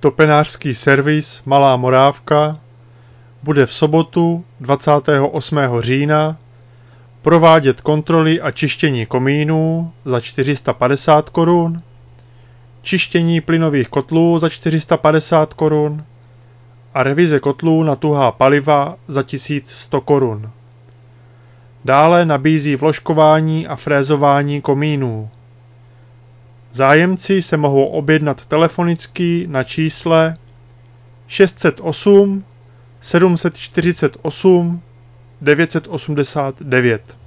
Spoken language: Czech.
Topenářský servis Malá Morávka bude v sobotu 28. října provádět kontroly a čištění komínů za 450 korun, čištění plynových kotlů za 450 korun a revize kotlů na tuhá paliva za 1100 korun. Dále nabízí vložkování a frézování komínů. Zájemci se mohou objednat telefonicky na čísle 608 748 989.